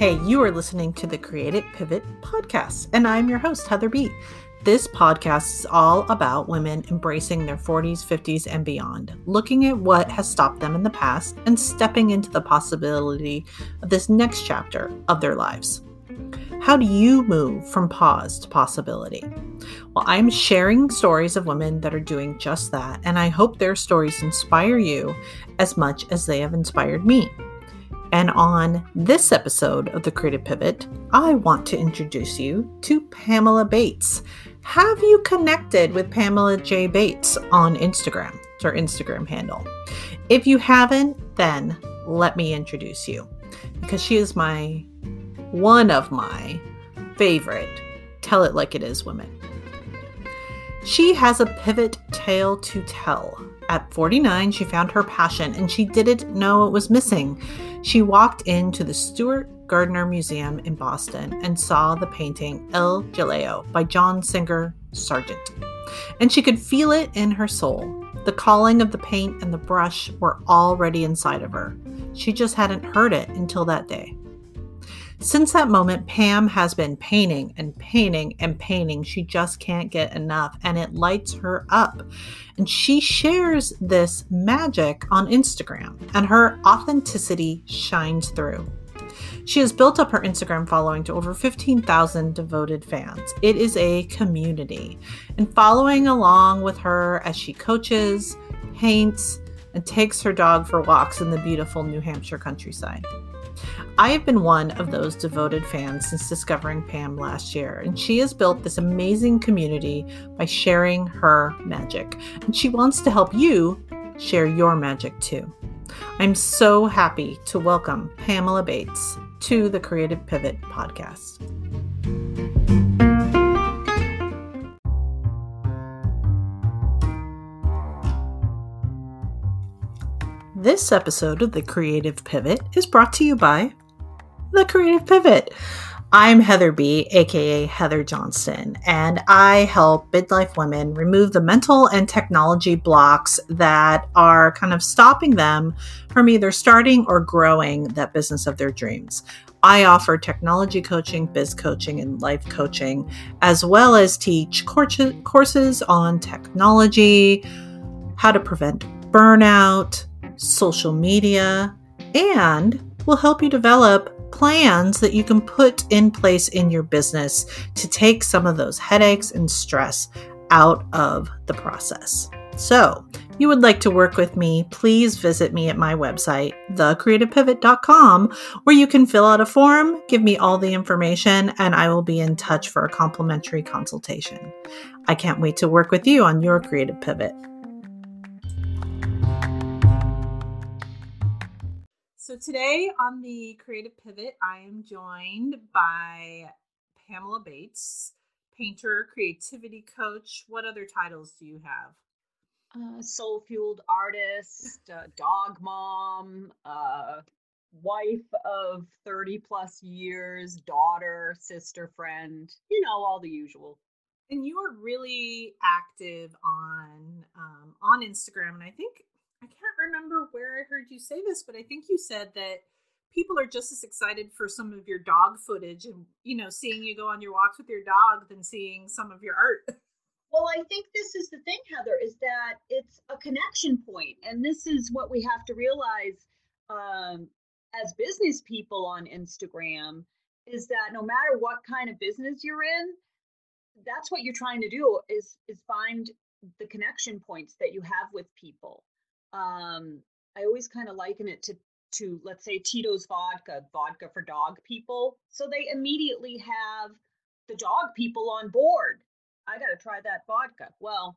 Hey, you are listening to the Creative Pivot podcast, and I'm your host, Heather B. This podcast is all about women embracing their 40s, 50s, and beyond, looking at what has stopped them in the past and stepping into the possibility of this next chapter of their lives. How do you move from pause to possibility? Well, I'm sharing stories of women that are doing just that, and I hope their stories inspire you as much as they have inspired me. And on this episode of The Creative Pivot, I want to introduce you to Pamela Bates. Have you connected with Pamela J. Bates on Instagram? It's her Instagram handle. If you haven't, then let me introduce you, because she is one of my favorite tell it like it is women. She has a pivot tale to tell. At 49, she found her passion and she didn't know it was missing. She walked into the Stuart Gardner Museum in Boston and saw the painting El Jaleo by John Singer Sargent. And she could feel it in her soul. The calling of the paint and the brush were already inside of her. She just hadn't heard it until that day. Since that moment, Pam has been painting and painting and painting. She just can't get enough, and it lights her up. And she shares this magic on Instagram, and her authenticity shines through. She has built up her Instagram following to over 15,000 devoted fans. It is a community. And following along with her as she coaches, paints, and takes her dog for walks in the beautiful New Hampshire countryside. I have been one of those devoted fans since discovering Pam last year, and she has built this amazing community by sharing her magic. And she wants to help you share your magic too. I'm so happy to welcome Pamela Bates to the Creative Pivot podcast. This episode of the Creative Pivot is brought to you by The Creative Pivot. I'm Heather B, aka Heather Johnston, and I help midlife women remove the mental and technology blocks that are kind of stopping them from either starting or growing that business of their dreams. I offer technology coaching, biz coaching, and life coaching, as well as teach courses on technology, how to prevent burnout, social media, and will help you develop plans that you can put in place in your business to take some of those headaches and stress out of the process. So, if you would like to work with me, please visit me at my website, thecreativepivot.com, where you can fill out a form, give me all the information, and I will be in touch for a complimentary consultation. I can't wait to work with you on your creative pivot. So today on the Creative Pivot, I am joined by Pamela Bates, painter, creativity coach. What other titles do you have? Soul-fueled artist, dog mom, wife of 30 plus years, daughter, sister, friend, all the usual. And you are really active on Instagram, and I can't remember where I heard you say this, but I think you said that people are just as excited for some of your dog footage and, seeing you go on your walks with your dog than seeing some of your art. Well, I think this is the thing, Heather, is that it's a connection point. And this is what we have to realize as business people on Instagram, is that no matter what kind of business you're in, that's what you're trying to do is find the connection points that you have with people. I always kind of liken it to let's say Tito's vodka for dog people. So they immediately have the dog people on board. I got to try that vodka. Well,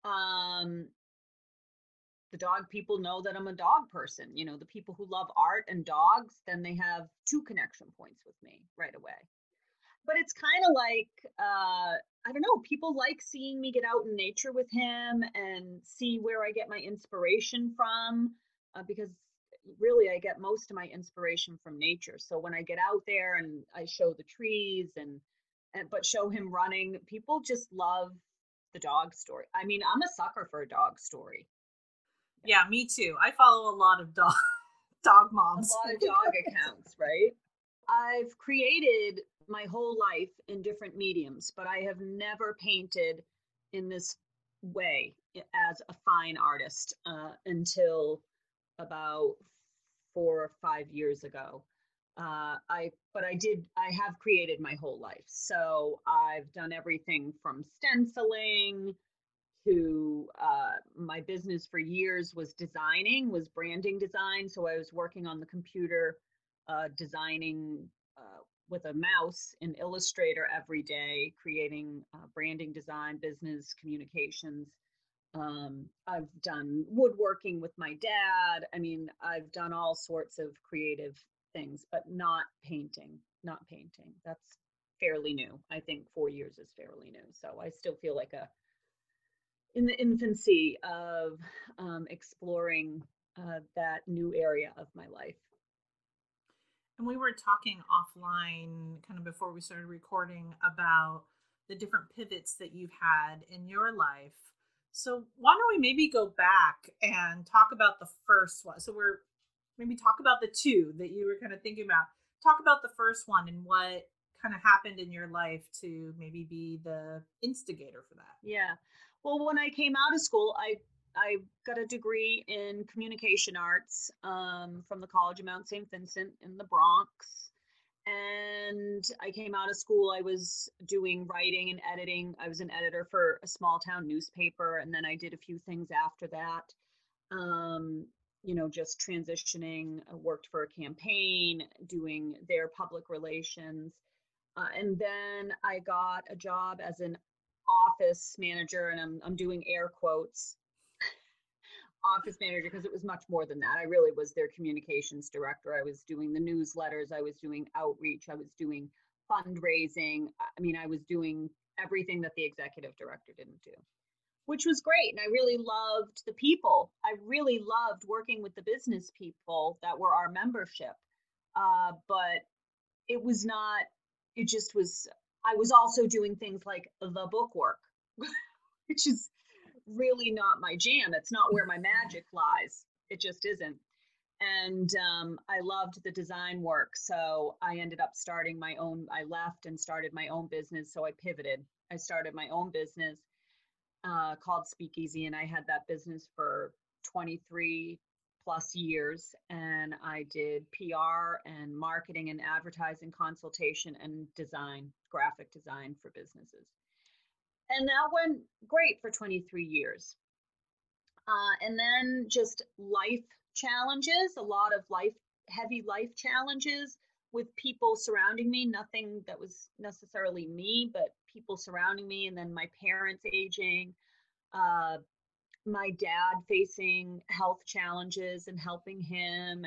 the dog people know that I'm a dog person. The people who love art and dogs, then they have two connection points with me right away. But it's kind of like, I don't know, people like seeing me get out in nature with him and see where I get my inspiration from, because really I get most of my inspiration from nature. So when I get out there and I show the trees but show him running, people just love the dog story. I mean, I'm a sucker for a dog story. Yeah, me too. I follow a lot of dog moms. A lot of dog accounts, right? I've created my whole life in different mediums, but I have never painted in this way as a fine artist until about 4 or 5 years ago. I have created my whole life. So I've done everything from stenciling to my business for years was branding design. So I was working on the computer, designing with a mouse in Illustrator every day, creating branding design, business communications. I've done woodworking with my dad. I mean, I've done all sorts of creative things, but not painting. Not painting. That's fairly new. I think 4 years is fairly new. So I still feel like a in the infancy of exploring that new area of my life. And we were talking offline kind of before we started recording about the different pivots that you've had in your life. So why don't we maybe go back and talk about the first one? So we're maybe talk about the two that you were kind of thinking about. Talk about the first one and what kind of happened in your life to maybe be the instigator for that. Yeah. Well, when I came out of school, I got a degree in communication arts from the College of Mount St. Vincent in the Bronx. And I came out of school, I was doing writing and editing. I was an editor for a small town newspaper. And then I did a few things after that. Just transitioning, worked for a campaign, doing their public relations. And then I got a job as an office manager, and I'm doing air quotes, office manager, because it was much more than that. I really was their communications director. I was doing the newsletters, I was doing outreach, I was doing fundraising. I mean, I was doing everything that the executive director didn't do, which was great. And I really loved the people. I really loved working with the business people that were our membership. But it was not, it just was, I was also doing things like the book work, which is really not my jam. It's not where my magic lies. It just isn't. And I loved the design work. So I ended up starting my own, I left and started my own business. So I pivoted. I started my own business called Speakeasy, and I had that business for 23 plus years. And I did PR and marketing and advertising consultation and design, graphic design for businesses. And that went great for 23 years. And then just life challenges, a lot of heavy life challenges with people surrounding me, nothing that was necessarily me, but people surrounding me. And then my parents aging, my dad facing health challenges and helping him.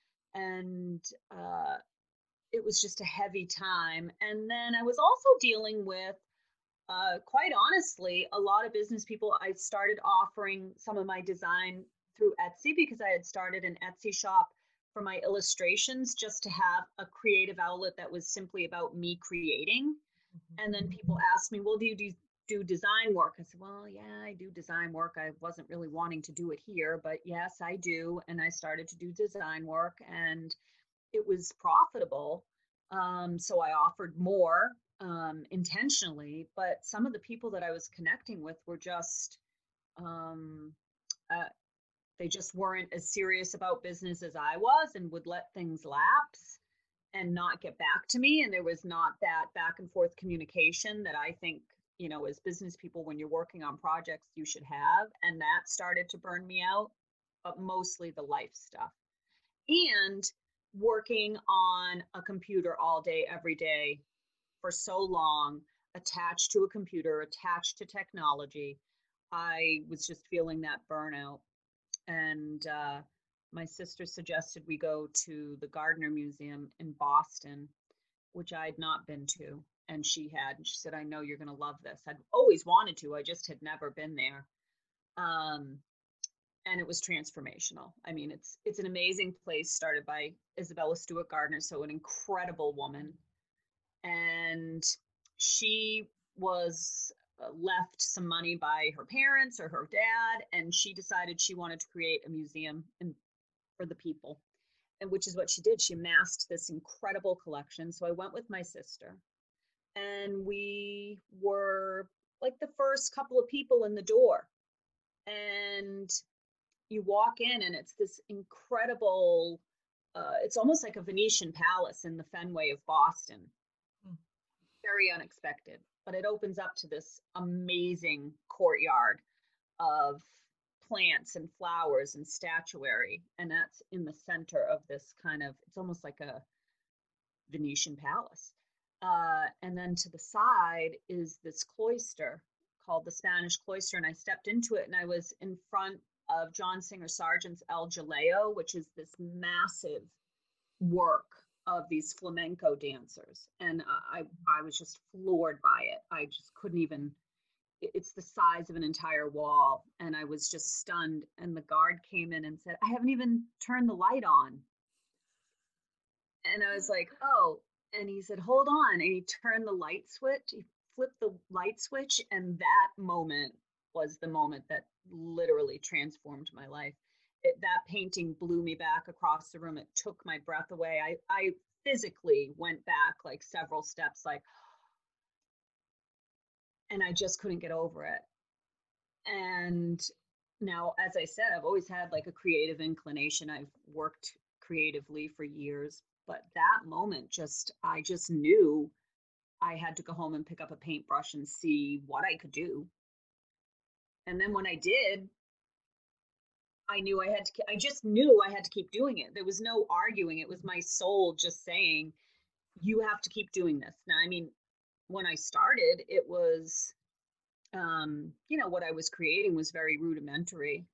And it was just a heavy time. And then I was also dealing with quite honestly, a lot of business people. I started offering some of my design through Etsy because I had started an Etsy shop for my illustrations just to have a creative outlet that was simply about me creating. And then people asked me, well, do you do design work? I said, well, yeah, I do design work. I wasn't really wanting to do it here, but yes, I do. And I started to do design work, and it was profitable. So I offered more intentionally, but some of the people that I was connecting with were just, um, uh, they just weren't as serious about business as I was and would let things lapse and not get back to me. And there was not that back and forth communication that I think, as business people, when you're working on projects, you should have. And that started to burn me out, but mostly the life stuff. And working on a computer all day, every day for so long, attached to a computer, attached to technology, I was just feeling that burnout. And my sister suggested we go to the Gardner Museum in Boston, which I had not been to. And she had. And she said, I know you're going to love this. I'd always wanted to, I just had never been there. And it was transformational. I mean, it's an amazing place, started by Isabella Stewart Gardner, so an incredible woman. And she was left some money by her parents or her dad, and she decided she wanted to create a museum for the people. and which is what she did. She amassed this incredible collection. So I went with my sister, and we were like the first couple of people in the door. And you walk in, and it's this incredible, it's almost like a Venetian palace in the Fenway of Boston. Mm. Very unexpected, but it opens up to this amazing courtyard of plants and flowers and statuary. And that's in the center of this kind of, it's almost like a Venetian palace. And then to the side is this cloister called the Spanish Cloister. And I stepped into it, and I was in front of John Singer Sargent's El Jaleo, which is this massive work of these flamenco dancers. And I was just floored by it. I just couldn't even, it's the size of an entire wall. And I was just stunned. And the guard came in and said, I haven't even turned the light on. And I was like, oh, and he said, hold on. And he turned the light switch, he flipped the light switch. And that moment was the moment that literally transformed my life. That painting blew me back across the room. It took my breath away. I physically went back like several steps, like, and I just couldn't get over it. And now, as I said, I've always had like a creative inclination. I've worked creatively for years, but that moment I just knew I had to go home and pick up a paintbrush and see what I could do. And then when I did, I just knew I had to keep doing it. There was no arguing. It was my soul just saying, you have to keep doing this. Now, I mean, when I started, it was, what I was creating was very rudimentary.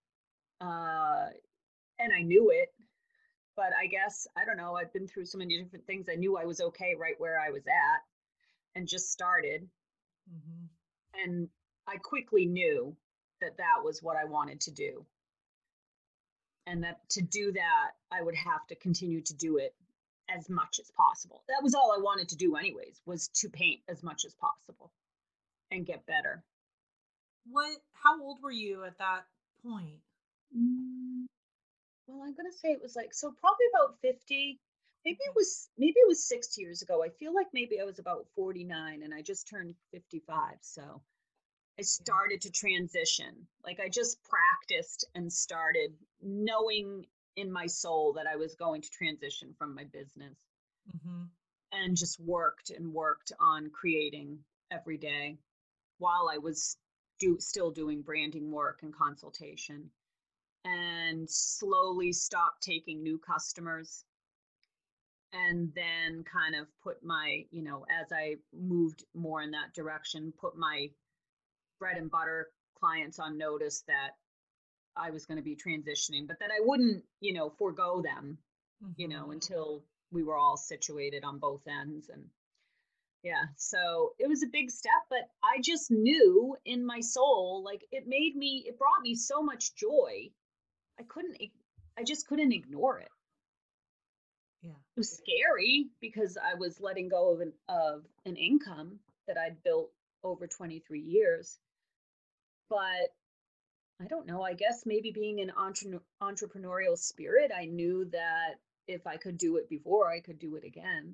And I knew it, but I guess, I don't know, I've been through so many different things. I knew I was okay right where I was at and just started. Mm-hmm. And I quickly knew that that was what I wanted to do. And that to do that, I would have to continue to do it as much as possible. That was all I wanted to do anyways, was to paint as much as possible and get better. How old were you at that point? Well, I'm gonna say it was like, so probably about 50. Maybe it was 6 years ago. I feel like maybe I was about 49 and I just turned 55. So I started to transition. Like I just practiced and started knowing in my soul that I was going to transition from my business. Mm-hmm. And just worked and worked on creating every day while I was still doing branding work and consultation, and slowly stopped taking new customers. And then kind of put my, as I moved more in that direction, put my bread and butter clients on notice that I was going to be transitioning, but that I wouldn't, forego them, Mm-hmm. until we were all situated on both ends. And yeah, so it was a big step, but I just knew in my soul, like it brought me so much joy. I just couldn't ignore it. Yeah. It was scary because I was letting go of an income that I'd built over 23 years. But I don't know, I guess maybe being an entrepreneurial spirit, I knew that if I could do it before, I could do it again.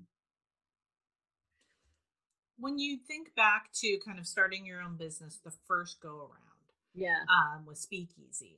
When you think back to kind of starting your own business the first go around, Yeah. with Speakeasy,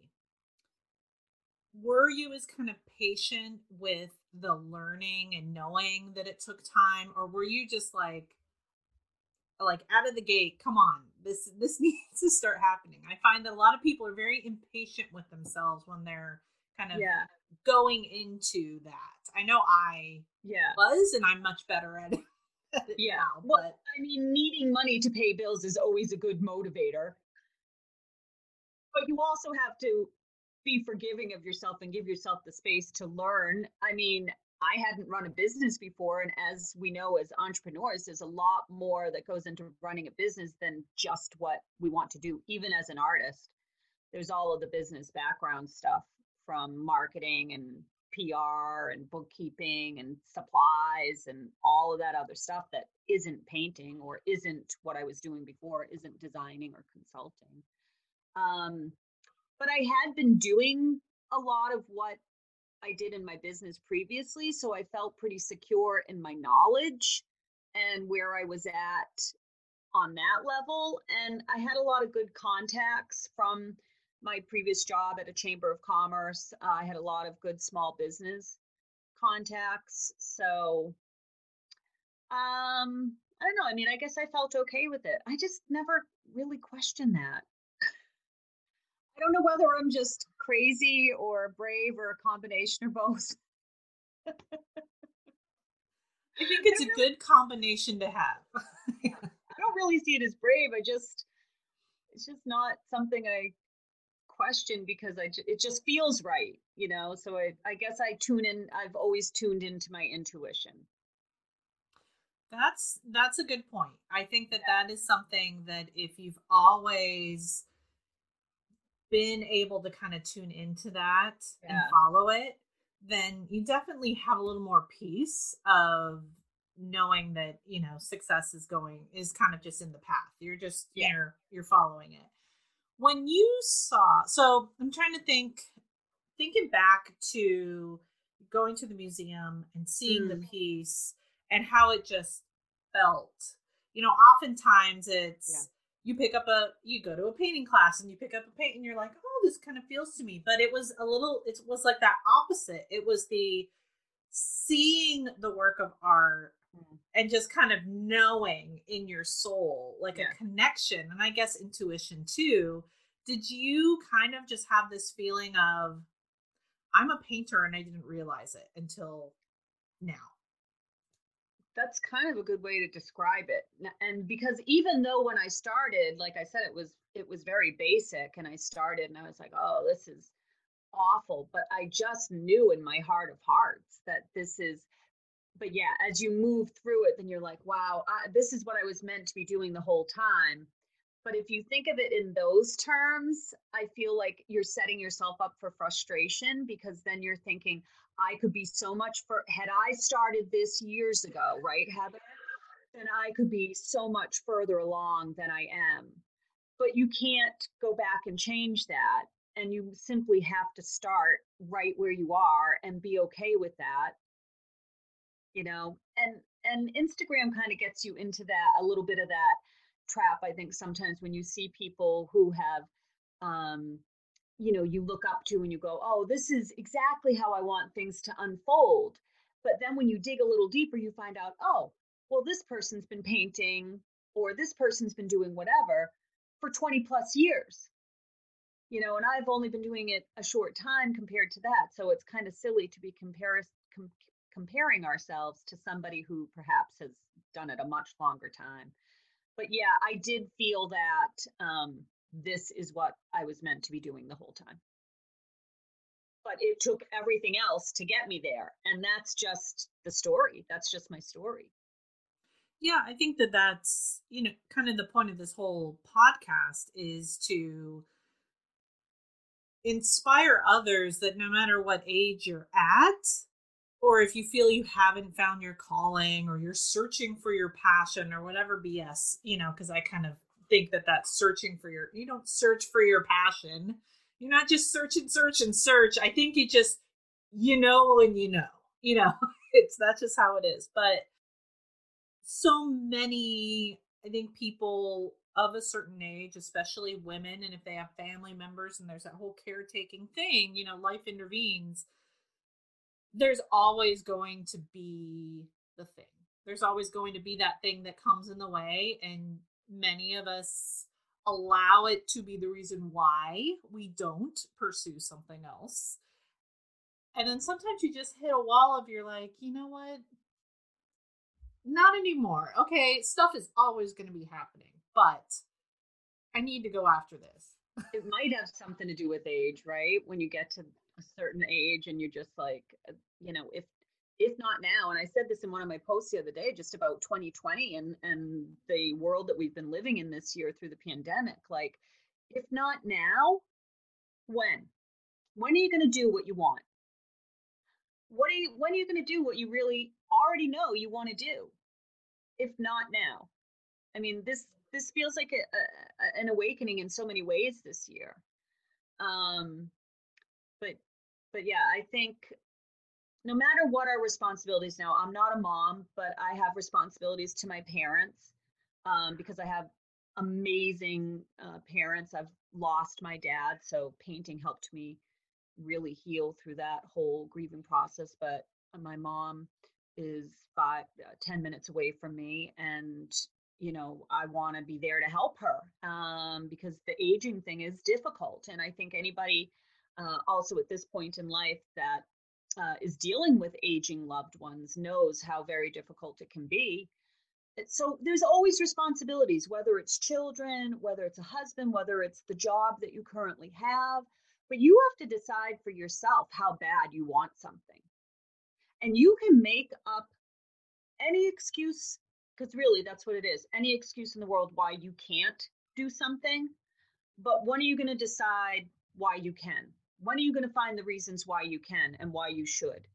were you as kind of patient with the learning and knowing that it took time, or were you just like out of the gate, come on, this needs to start happening? I find that a lot of people are very impatient with themselves when they're kind of Yeah. going into that. I know I Yeah. was, and I'm much better at it, Yeah. now, Well, but I mean, needing money to pay bills is always a good motivator, but you also have to be forgiving of yourself and give yourself the space to learn. I mean, I hadn't run a business before. And as we know, as entrepreneurs, there's a lot more that goes into running a business than just what we want to do. Even as an artist, there's all of the business background stuff from marketing and PR and bookkeeping and supplies and all of that other stuff that isn't painting or isn't what I was doing before, isn't designing or consulting. Um, but I had been doing a lot of what I did in my business previously. So I felt pretty secure in my knowledge and where I was at on that level. And I had a lot of good contacts from my previous job at a chamber of commerce. I had a lot of good small business contacts. So, I don't know. I mean, I guess I felt okay with it. I just never really questioned that. I don't know whether I'm just crazy or brave or a combination of both. I think I it's don't a really, good combination to have. yeah, I don't really see it as brave. It's just not something I question because it just feels right, you know? So I guess I've always tuned into my intuition. That's a good point. I think that Yeah. that is something that if you've always been able to kind of tune into that and Yeah. follow it, then you definitely have a little more peace of knowing that, success is kind of just in the path. You're just, Yeah. you're following it. When you saw, so I'm trying to thinking back to going to the museum and seeing the Mm, piece and how it just felt. Oftentimes yeah. you go to a painting class and you pick up a paint and you're like, oh, this kind of feels to me. But it was like that opposite. It was the seeing the work of art Mm, and just kind of knowing in your soul, like a yeah. connection, and I guess intuition too. Did you kind of just have this feeling of, I'm a painter and I didn't realize it until now? That's kind of a good way to describe it. And because even though when I started, like I said, it was very basic and I started and I was like, "Oh, this is awful," but I just knew in my heart of hearts that this is but yeah, as you move through it, then you're like, wow, this is what I was meant to be doing the whole time. But if you think of it in those terms, I feel like you're setting yourself up for frustration because then you're thinking, I could be so much for, had I started this years ago, right, Heather? Then I could be so much further along than I am. But you can't go back and change that. And you simply have to start right where you are and be okay with that, you know. And Instagram kind of gets you into that, a little bit of that trap, I think, sometimes when you see people who have um you look up to and you go, oh, this is exactly how I want things to unfold. But then when you dig a little deeper, you find out, oh, well, this person's been painting or this person's been doing whatever for 20 plus years, and I've only been doing it a short time compared to that. So it's kind of silly to be comparing ourselves to somebody who perhaps has done it a much longer time. But yeah, I did feel that this is what I was meant to be doing the whole time. But it took everything else to get me there. And that's just the story. That's just my story. Yeah, I think that that's, kind of the point of this whole podcast is to inspire others that no matter what age you're at, or if you feel you haven't found your calling or you're searching for your passion or whatever BS, because I kind of think that that's searching for you don't search for your passion. You're not just search and search and search. I think you just, and you know, that's just how it is. But so many, I think, people of a certain age, especially women, and if they have family members and there's that whole caretaking thing, life intervenes, there's always going to be the thing. There's always going to be that thing that comes in the way. And many of us allow it to be the reason why we don't pursue something else. And then sometimes you just hit a wall of, you're like, you know what? Not anymore. Okay, stuff is always going to be happening, but I need to go after this. It might have something to do with age, right? When you get to a certain age and you're just like, if not now, and I said this in one of my posts the other day, just about 2020 and the world that we've been living in this year through the pandemic. Like, if not now, when? When are you going to do what you want? When are you going to do what you really already know you want to do? If not now. I mean, this feels like an awakening in so many ways this year. Um, but but yeah, I think no matter what our responsibilities now, I'm not a mom, but I have responsibilities to my parents because I have amazing parents. I've lost my dad, so painting helped me really heal through that whole grieving process. But my mom is 10 minutes away from me, and I want to be there to help her because the aging thing is difficult. And I think anybody also at this point in life that is dealing with aging loved ones knows how very difficult it can be. So there's always responsibilities, whether it's children, whether it's a husband, whether it's the job that you currently have. But you have to decide for yourself how bad you want something. And you can make up any excuse, because really that's what it is, any excuse in the world why you can't do something. But when are you going to decide why you can? When are you going to find the reasons why you can and why you should?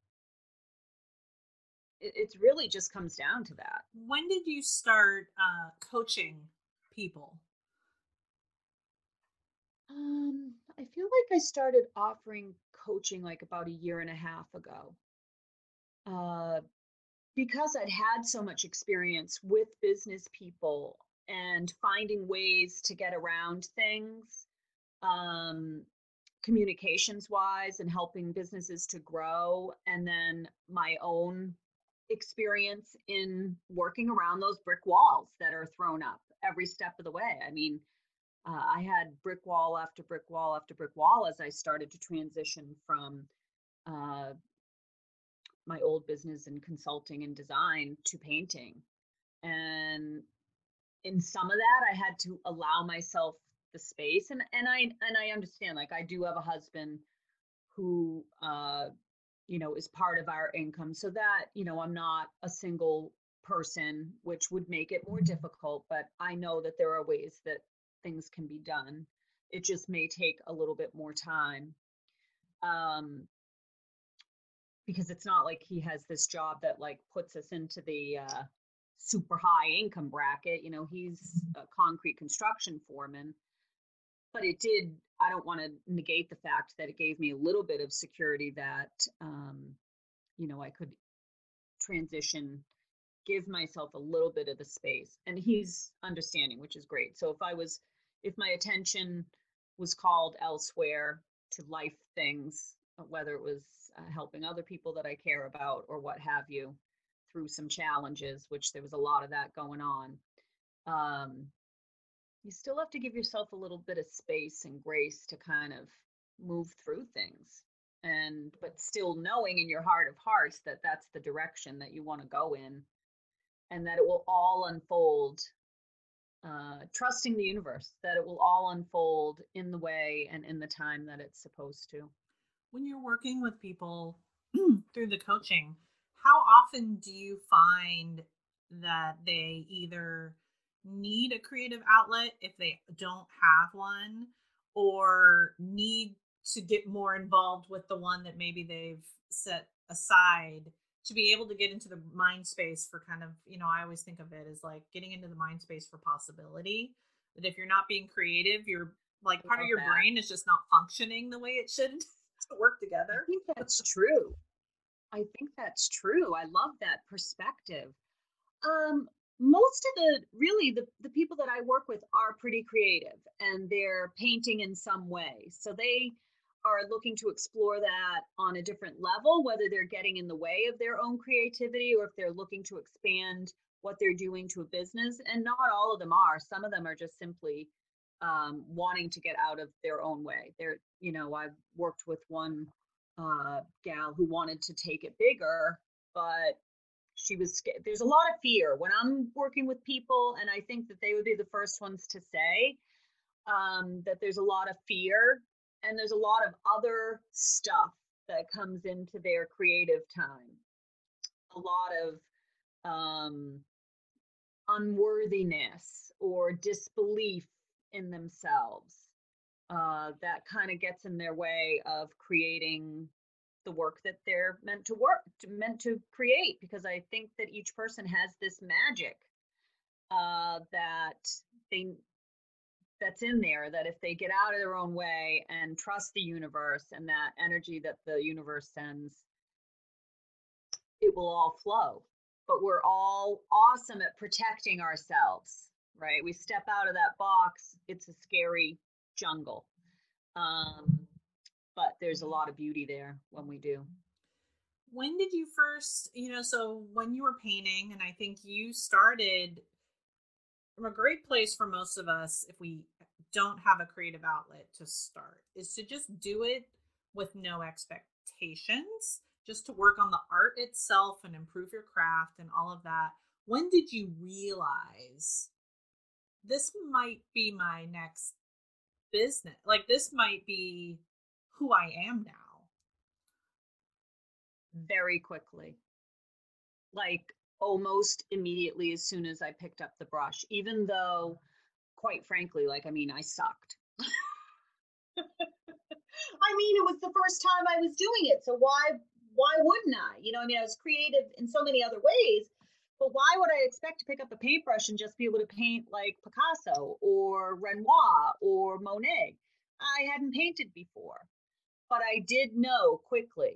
It really just comes down to that. When did you start coaching people? I feel like I started offering coaching like about a year and a half ago. Uh, because I'd had so much experience with business people and finding ways to get around things, um, communications wise, and helping businesses to grow. And then my own experience in working around those brick walls that are thrown up every step of the way. I mean, I had brick wall after brick wall after brick wall as I started to transition from uh, my old business in consulting and design to painting. And in some of that, I had to allow myself the space. And I understand, like, I do have a husband who is part of our income, so that I'm not a single person, which would make it more difficult. But I know that there are ways that things can be done. It just may take a little bit more time, um, because it's not like he has this job that like puts us into the super high income bracket. He's a concrete construction foreman, but it did. I don't want to negate the fact that it gave me a little bit of security that I could transition, give myself a little bit of the space. And he's understanding, which is great. So if my attention was called elsewhere to life things, whether it was helping other people that I care about or what have you, through some challenges, which there was a lot of that going on, um, you still have to give yourself a little bit of space and grace to kind of move through things. And but still knowing in your heart of hearts that that's the direction that you want to go in, and that it will all unfold, trusting the universe that it will all unfold in the way and in the time that it's supposed to. When you're working with people through the coaching, how often do you find that they either need a creative outlet if they don't have one, or need to get more involved with the one that maybe they've set aside to be able to get into the mind space for kind of, I always think of it as like getting into the mind space for possibility. That if you're not being creative, you're like part of Love your that. brain is just not functioning the way it should to work I together. think that's true. I think that's true. I love that perspective. Um, Most of the people that I work with are pretty creative and they're painting in some way. So they are looking to explore that on a different level, whether they're getting in the way of their own creativity or if they're looking to expand what they're doing to a business. And not all of them are. Some of them are just simply wanting to get out of their own way. I've worked with one gal who wanted to take it bigger, but she was scared. There's a lot of fear when I'm working with people, and I think that they would be the first ones to say that there's a lot of fear and there's a lot of other stuff that comes into their creative time. A lot of um, unworthiness or disbelief in themselves that kind of gets in their way of creating the work that they're meant to create. Because I think that each person has this magic that they that's in there, that if they get out of their own way and trust the universe and that energy that the universe sends, it will all flow. But we're all awesome at protecting ourselves, right? We step out of that box, it's a scary jungle. Um, but there's a lot of beauty there when we do. When did you first, so when you were painting, and I think you started from a great place for most of us, if we don't have a creative outlet to start, is to just do it with no expectations, just to work on the art itself and improve your craft and all of that. When did you realize this might be my next business? Like, this might be who I am now. Very quickly, like almost immediately as soon as I picked up the brush, even though, quite frankly, like, I mean, I sucked. I mean, it was the first time I was doing it, so why wouldn't I? I mean, I was creative in so many other ways, but why would I expect to pick up a paintbrush and just be able to paint like Picasso or Renoir or Monet? I hadn't painted before, but I did know quickly.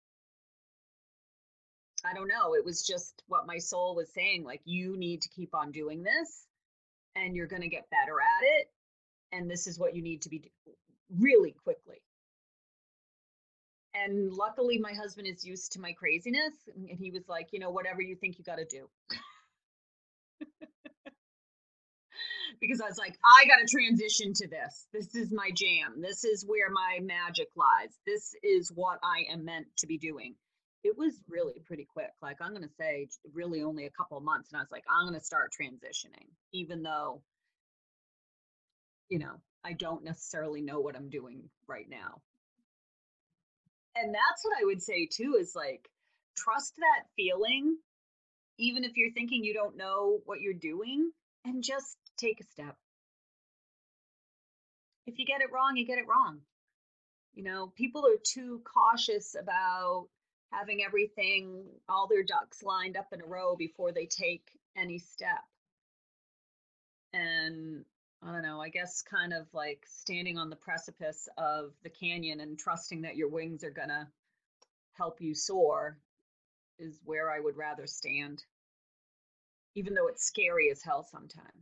I don't know, it was just what my soul was saying, like, you need to keep on doing this and you're going to get better at it, and this is what you need to be really quickly. And luckily my husband is used to my craziness, and he was like, whatever you think you got to do. Because I was like, I got to transition to this. This is my jam. This is where my magic lies. This is what I am meant to be doing. It was really pretty quick. Like, I'm going to say really only a couple of months. And I was like, I'm going to start transitioning, even though, I don't necessarily know what I'm doing right now. And that's what I would say too, is like, trust that feeling, even if you're thinking you don't know what you're doing, and just take a step. If you get it wrong, you get it wrong. People are too cautious about having everything, all their ducks lined up in a row before they take any step. And I don't know, I guess kind of like standing on the precipice of the canyon and trusting that your wings are going to help you soar is where I would rather stand, even though it's scary as hell sometimes.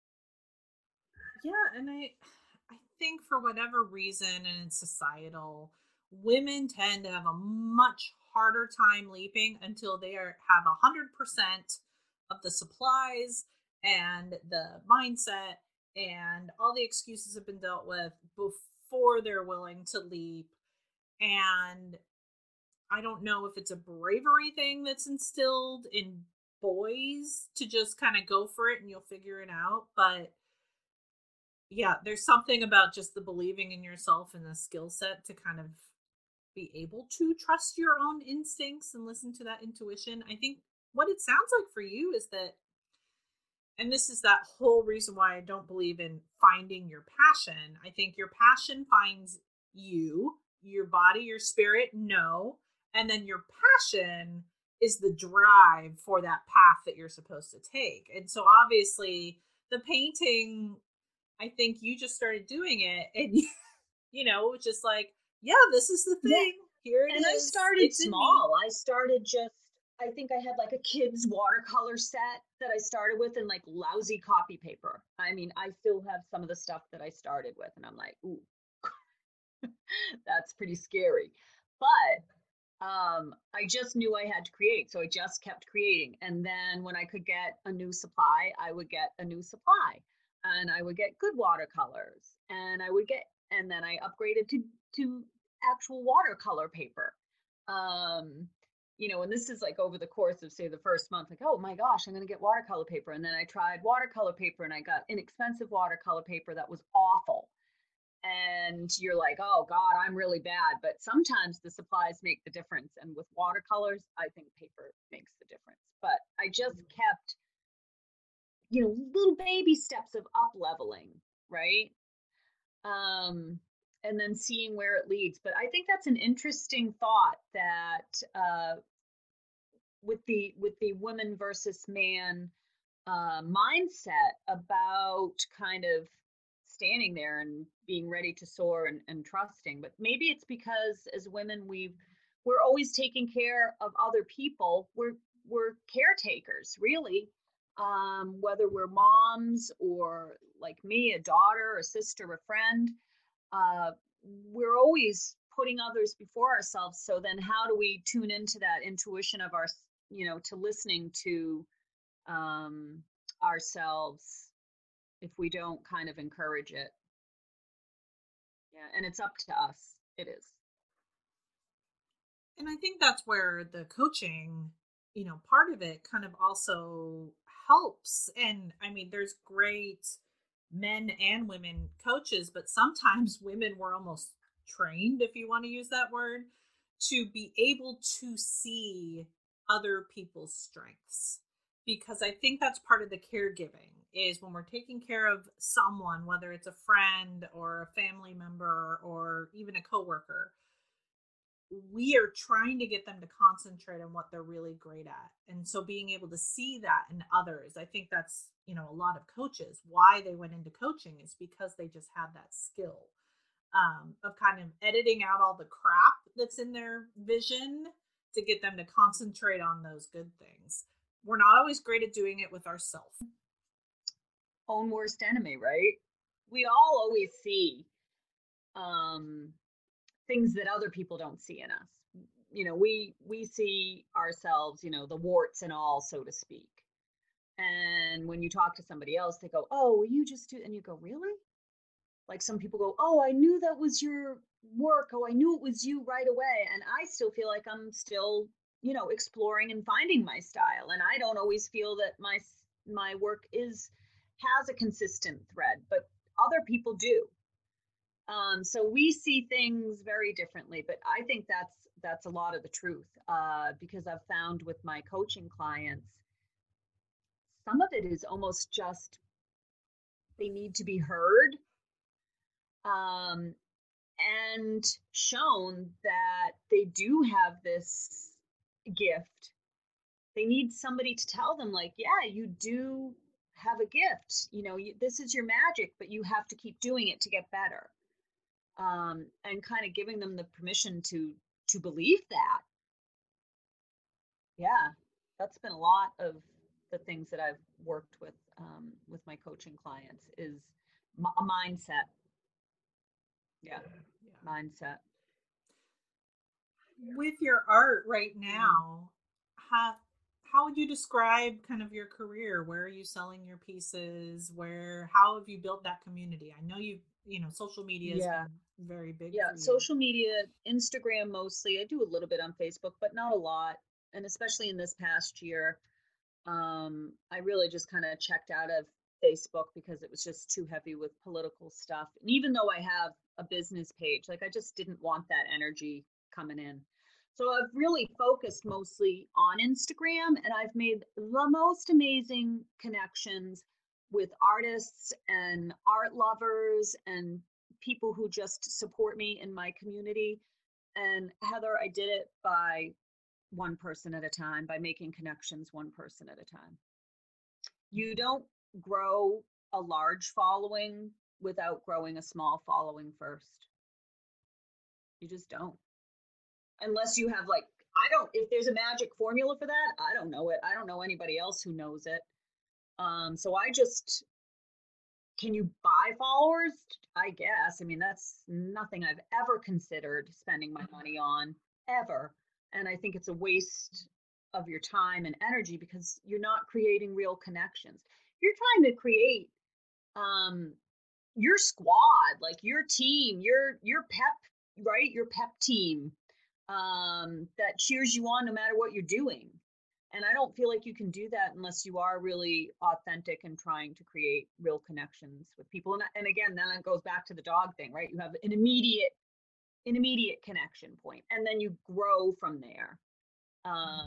Yeah, and I think for whatever reason, and it's societal, women tend to have a much harder time leaping until they have 100% of the supplies and the mindset, and all the excuses have been dealt with before they're willing to leap. And I don't know if it's a bravery thing that's instilled in boys to just kind of go for it and you'll figure it out, but yeah, there's something about just the believing in yourself and the skill set to kind of be able to trust your own instincts and listen to that intuition. I think what it sounds like for you is that, and this is that whole reason why I don't believe in finding your passion. I think your passion finds you, your body, your spirit, no. And then your passion is the drive for that path that you're supposed to take. And so obviously the painting, I think you just started doing it, and it was just like, yeah, this is the thing. Here it and is. I started small. I started I think I had like a kid's watercolor set that I started with in like lousy copy paper. I mean, I still have some of the stuff that I started with, and I'm like, ooh, that's pretty scary. But I just knew I had to create. So I just kept creating. And then when I could get a new supply, I would get a new supply, and I would get good watercolors, and then I upgraded to actual watercolor paper. And this is like over the course of, say, the first month, like, oh my gosh, I'm going to get watercolor paper. And then I tried watercolor paper, and I got inexpensive watercolor paper that was awful. And you're like, oh God, I'm really bad. But sometimes the supplies make the difference. And with watercolors, I think paper makes the difference. But I just kept, little baby steps of up leveling, right? And then seeing where it leads. But I think that's an interesting thought, that with the woman versus man mindset about kind of standing there and being ready to soar, and trusting. But maybe it's because as women, we're always taking care of other people. We're caretakers, really. Whether we're moms or like me, a daughter, a sister, a friend, uh, we're always putting others before ourselves. So then how do we tune into that intuition of our, to listening to um, ourselves if we don't kind of encourage it? Yeah, and it's up to us. It is. And I think that's where the coaching, part of it kind of also helps. And I mean, there's great men and women coaches, but sometimes women were almost trained, if you want to use that word, to be able to see other people's strengths. Because I think that's part of the caregiving is when we're taking care of someone, whether it's a friend or a family member or even a coworker, we are trying to get them to concentrate on what they're really great at. And so being able to see that in others, I think that's, a lot of coaches, why they went into coaching is because they just had that skill of kind of editing out all the crap that's in their vision to get them to concentrate on those good things. We're not always great at doing it with ourselves. Own worst enemy, right? We all always see um, things that other people don't see in us. We see ourselves, the warts and all, so to speak. And when you talk to somebody else, they go, "Oh, well, you just do," and you go, "Really?" Like some people go, "Oh, I knew that was your work. Oh, I knew it was you right away." And I still feel like I'm still, exploring and finding my style. And I don't always feel that my work has a consistent thread, but other people do. So we see things very differently, but I think that's a lot of the truth, because I've found with my coaching clients, some of it is almost just they need to be heard, um, and shown that they do have this gift. They need somebody to tell them, like, yeah, you do have a gift. This is your magic, but you have to keep doing it to get better. And kind of giving them the permission to believe that. Yeah, that's been a lot of the things that I've worked with my coaching clients is a mindset. Yeah, Yeah. mindset. With your art right Mhm. now, how would you describe kind of your career? Where are you selling your pieces? How have you built that community? I know social media has Yeah, been very big yeah. for you. Social media, Instagram mostly. I do a little bit on Facebook, but not a lot. And especially in this past year, I really just kind of checked out of Facebook because it was just too heavy with political stuff. And even though I have a business page, like I just didn't want that energy coming in. So I've really focused mostly on Instagram, and I've made the most amazing connections with artists and art lovers and people who just support me in my community. And Heather, I did it by one person at a time, by making connections one person at a time. You don't grow a large following without growing a small following first. You just don't. Unless you have, like, I don't, if there's a magic formula for that, I don't know it. I don't know anybody else who knows it. So I just, can you buy followers? I guess. I mean, that's nothing I've ever considered spending my money on, ever. And I think it's a waste of your time and energy because you're not creating real connections. You're trying to create um, your squad, like your team, your pep, right? Your pep team, that cheers you on no matter what you're doing. And I don't feel like you can do that unless you are really authentic and trying to create real connections with people. And again, then it goes back to the dog thing, right? You have an immediate connection point, and then you grow from there. Um,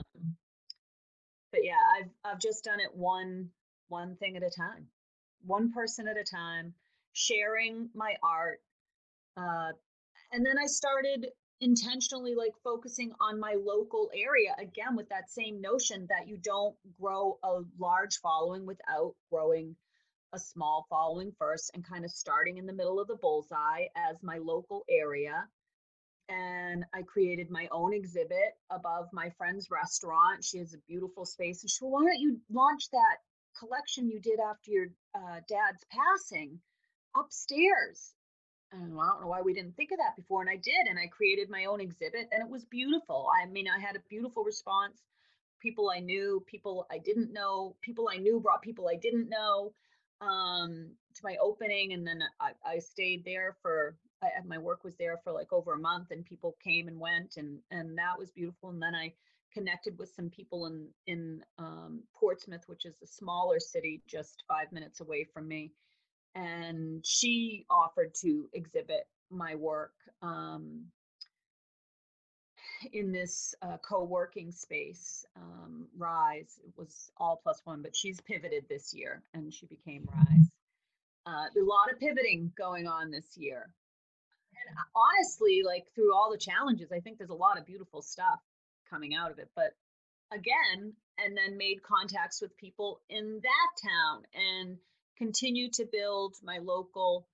but yeah, I've just done it one thing at a time, one person at a time, sharing my art. Uh, and then I started intentionally like focusing on my local area again with that same notion that you don't grow a large following without growing a small following first, and kind of starting in the middle of the bullseye as my local area, and I created my own exhibit above my friend's restaurant. She has a beautiful space. And she said, why don't you launch that collection you did after your dad's passing upstairs? And I don't know why we didn't think of that before. And I did. And I created my own exhibit, and it was beautiful. I mean, I had a beautiful response. People I knew, people I didn't know, people I knew brought people I didn't know to my opening. And then I stayed there for, my work was there for like over a month, and people came and went, and that was beautiful. And then I connected with some people in Portsmouth, which is a smaller city just 5 minutes away from me, and she offered to exhibit my work in this co-working space. Rise, it was all plus one, but she's pivoted this year and she became Rise. There's a lot of pivoting going on this year. And honestly, like through all the challenges, I think there's a lot of beautiful stuff coming out of it. But again, and then made contacts with people in that town and continue to build my local.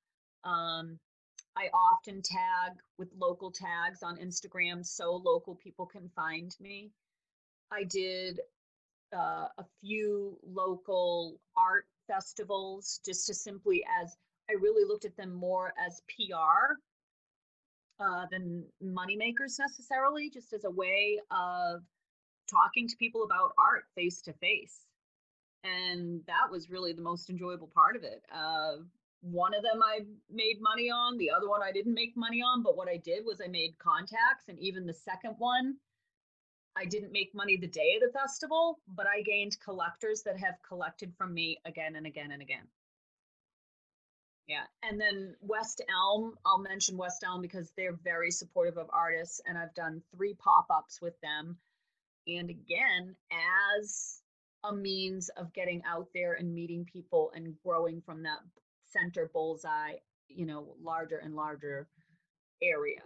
I often tag with local tags on Instagram so local people can find me. I did a few local art festivals just to simply, as I really looked at them more as PR than moneymakers necessarily, just as a way of talking to people about art face to face. And that was really the most enjoyable part of it. One of them I made money on, the other one I didn't make money on, but what I did was I made contacts. And even the second one, I didn't make money the day of the festival, but I gained collectors that have collected from me again and again and again. Yeah. And then West Elm, I'll mention West Elm because they're very supportive of artists, and I've done 3 pop-ups with them. And again, as a means of getting out there and meeting people and growing from that center bullseye, larger and larger area.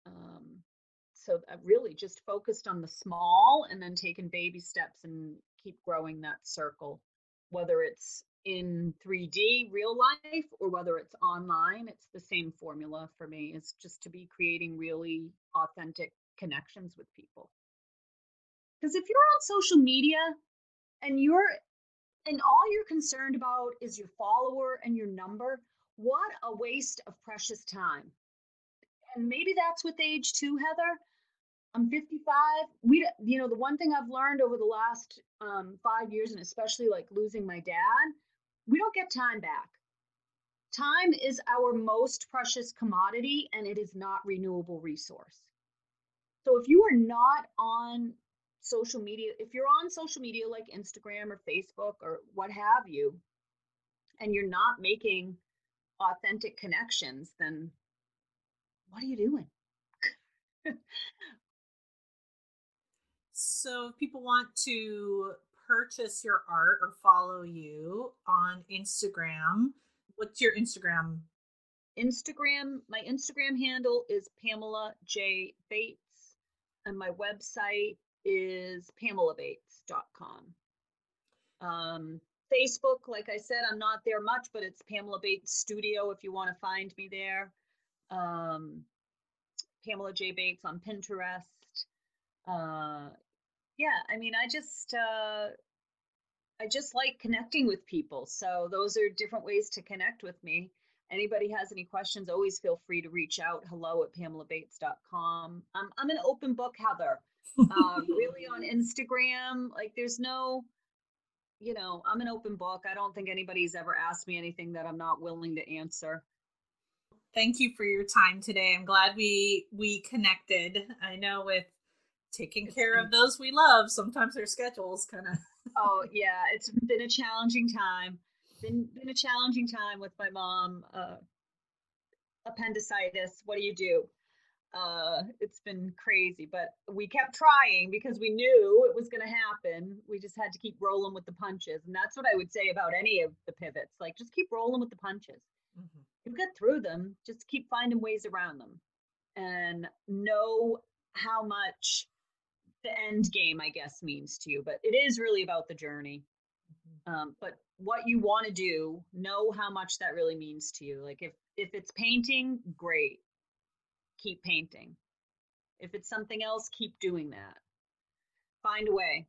So I really just focused on the small and then taking baby steps and keep growing that circle, whether it's in 3D real life or whether it's online. It's the same formula for me. It's just to be creating really authentic connections with people. Because if you're on social media and all you're concerned about is your follower and your number, what a waste of precious time. And maybe that's with age too, Heather. I'm 55. The one thing I've learned over the last 5 years, and especially like losing my dad, we don't get time back. Time is our most precious commodity, and it is not renewable resource. So if you are not on social media, if you're on social media like Instagram or Facebook or what have you, and you're not making authentic connections, then what are you doing? So if people want to purchase your art or follow you on Instagram, what's your Instagram? My Instagram handle is Pamela J. Bates, and my website is pamelabates.com. Facebook, like I said, I'm not there much, but it's Pamela Bates Studio if you want to find me there. Pamela J. Bates on Pinterest. Yeah, I mean, I just like connecting with people. So those are different ways to connect with me. Anybody has any questions, always feel free to reach out. hello@pamelabates.com. I'm an open book, Heather. Really on Instagram, like there's no, I'm an open book. I don't think anybody's ever asked me anything that I'm not willing to answer. Thank you for your time today. I'm glad we connected. I know with taking care of those we love, sometimes their schedules kind of. Oh yeah, it's been a challenging time. Been a challenging time with my mom. Appendicitis. What do you do? It's been crazy, but we kept trying because we knew it was going to happen. We just had to keep rolling with the punches. And that's what I would say about any of the pivots. Like, just keep rolling with the punches. Mm-hmm. You get through them, just keep finding ways around them and know how much the end game, I guess, means to you. But it is really about the journey. Mm-hmm. But what you want to do, know how much that really means to you. Like if it's painting, great. Keep painting. If it's something else, keep doing that. Find a way.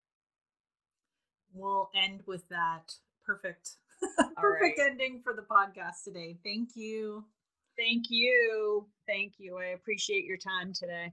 We'll end with that. Perfect. All Perfect right. ending for the podcast today. Thank you. Thank you. Thank you. I appreciate your time today.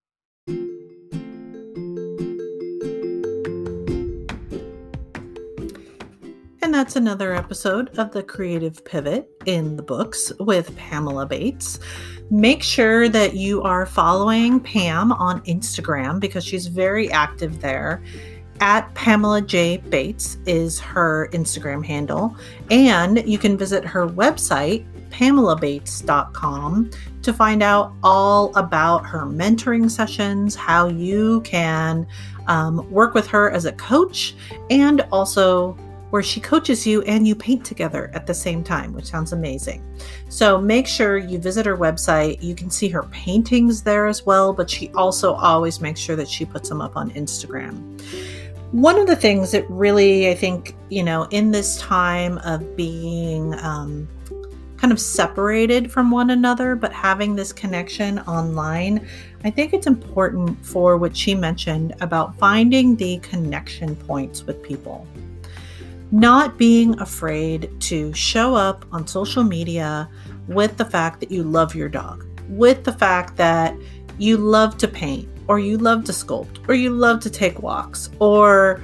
And that's another episode of The Creative Pivot in the Books with Pamela Bates. Make sure that you are following Pam on Instagram because she's very active there. At Pamela J. Bates is her Instagram handle. And you can visit her website, PamelaBates.com, to find out all about her mentoring sessions, how you can work with her as a coach, and also where she coaches you and you paint together at the same time, which sounds amazing. So make sure you visit her website. You can see her paintings there as well, but she also always makes sure that she puts them up on Instagram. One of the things that really, I think, in this time of being kind of separated from one another, but having this connection online, I think it's important for what she mentioned about finding the connection points with people. Not being afraid to show up on social media with the fact that you love your dog, with the fact that you love to paint, or you love to sculpt, or you love to take walks, or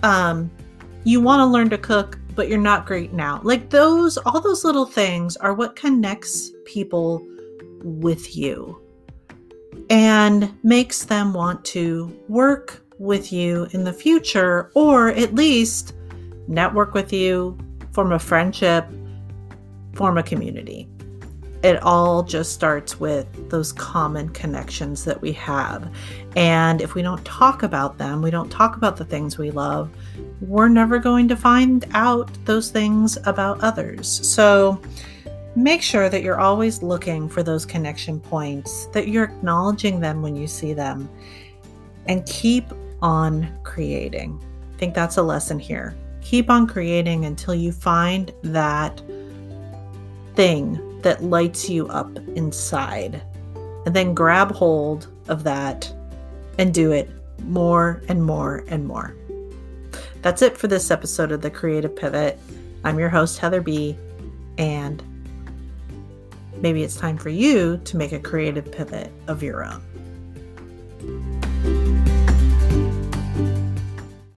you want to learn to cook, but you're not great now. Like all those little things are what connects people with you and makes them want to work with you in the future, or at least network with you, form a friendship, form a community. It all just starts with those common connections that we have. And if we don't talk about them, we don't talk about the things we love, we're never going to find out those things about others. So make sure that you're always looking for those connection points, that you're acknowledging them when you see them, and keep on creating. I think that's a lesson here. Keep on creating until you find that thing that lights you up inside. And then grab hold of that and do it more and more and more. That's it for this episode of The Creative Pivot. I'm your host, Heather B. And maybe it's time for you to make a creative pivot of your own.